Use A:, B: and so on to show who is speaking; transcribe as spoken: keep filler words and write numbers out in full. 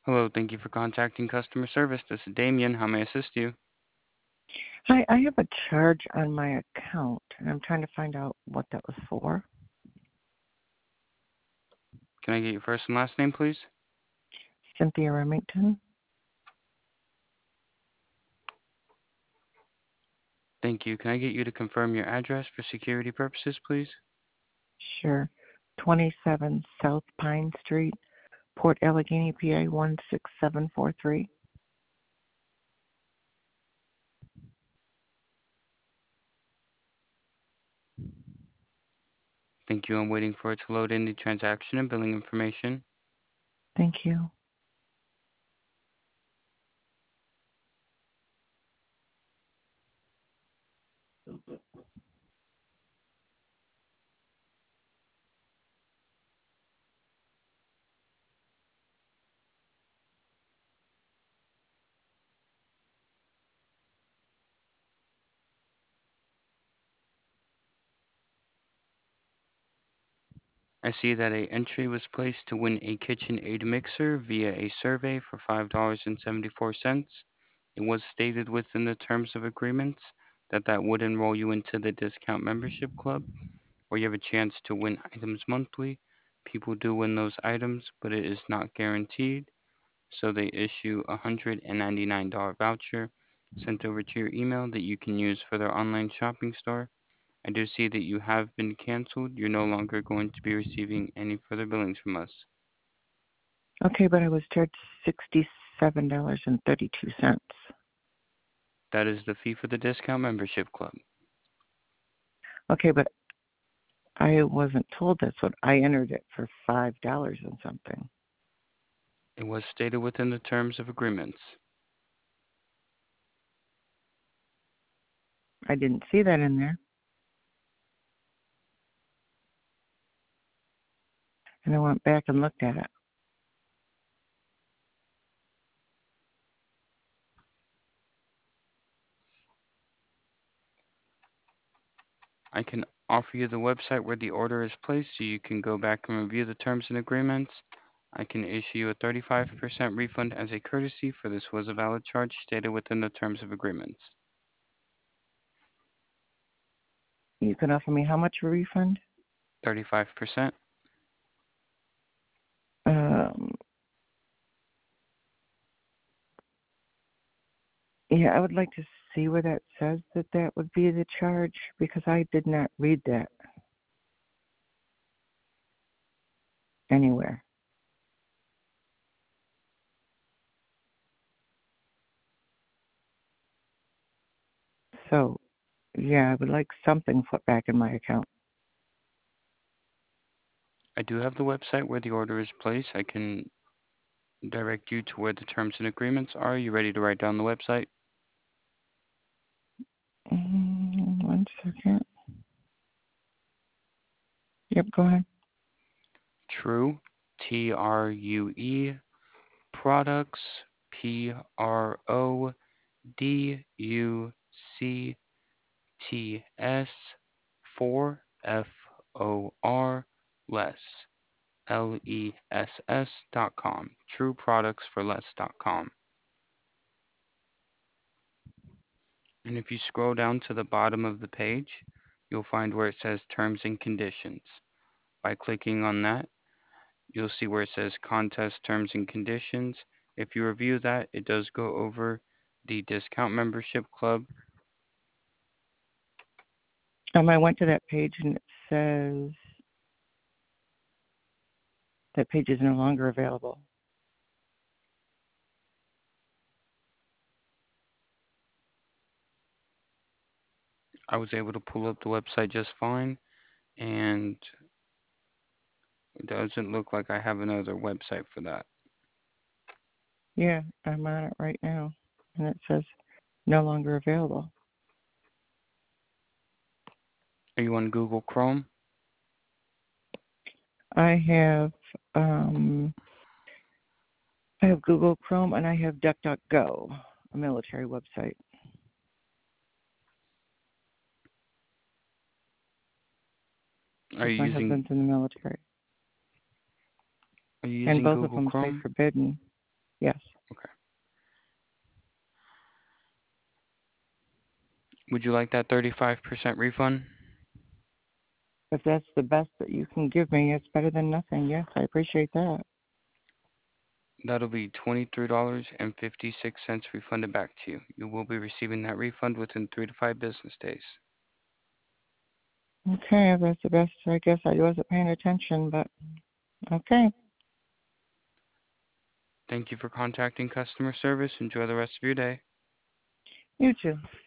A: Hello, thank you for contacting customer service. This is Damien. How may I assist you?
B: Hi, I have a charge on my account, and I'm trying to find out what that was for.
A: Can I get your first and last name, please?
B: Cynthia Remington.
A: Thank you. Can I get you to confirm your address for security purposes, please?
B: Sure. twenty-seven South Pine Street, Port Allegheny, P A one six seven four three.
A: Thank you. I'm waiting for it to load in the transaction and billing information.
B: Thank you.
A: I see that a entry was placed to win a KitchenAid mixer via a survey for five dollars and seventy-four cents. It was stated within the terms of agreements that that would enroll you into the discount membership club, where you have a chance to win items monthly. People do win those items, but it is not guaranteed. So they issue a one hundred ninety-nine dollars voucher sent over to your email that you can use for their online shopping store. I do see that you have been canceled. You're no longer going to be receiving any further billings from us.
B: Okay, but I was charged sixty-seven dollars and thirty-two cents.
A: That is the fee for the discount membership club.
B: Okay, but I wasn't told that's what I entered it for five dollars and something.
A: It was stated within the terms of agreements.
B: I didn't see that in there. And I went back and looked at it.
A: I can offer you the website where the order is placed so you can go back and review the terms and agreements. I can issue you a thirty-five percent refund as a courtesy, for this was a valid charge stated within the terms of agreements.
B: You can offer me how much a refund?
A: thirty-five percent.
B: Um, yeah, I would like to see where that says that that would be the charge, because I did not read that anywhere. So, yeah, I would like something put back in my account.
A: I do have the website where the order is placed. I can direct you to where the terms and agreements are. You ready to write down the website?
B: Mm, one second. Yep, go ahead.
A: True, T R U E, products, P R O D U C T S, for F O R, less, L E S S dot com, true products for less dot com. And if you scroll down to the bottom of the page, you'll find where it says terms and conditions. By clicking on that, you'll see where it says contest terms and conditions. If you review that, it does go over the discount membership club.
B: Um, I went to that page and it says that page is no longer available.
A: I was able to pull up the website just fine, and it doesn't look like I have another website for that.
B: Yeah, I'm on it right now, and it says no longer available.
A: Are you on Google Chrome?
B: I have um, I have Google Chrome and I have DuckDuckGo, a military website.
A: Are
B: Because
A: you
B: my
A: using
B: husband's in the military,
A: Are you
B: and
A: using
B: both of
A: Google
B: them say
A: Chrome?
B: forbidden. Yes.
A: Okay. Would you like that thirty-five percent refund?
B: If that's the best that you can give me, it's better than nothing. Yes, I appreciate that.
A: That'll be twenty-three dollars and fifty-six cents refunded back to you. You will be receiving that refund within three to five business days.
B: Okay, if that's the best. I guess I wasn't paying attention, but okay.
A: Thank you for contacting customer service. Enjoy the rest of your day.
B: You too.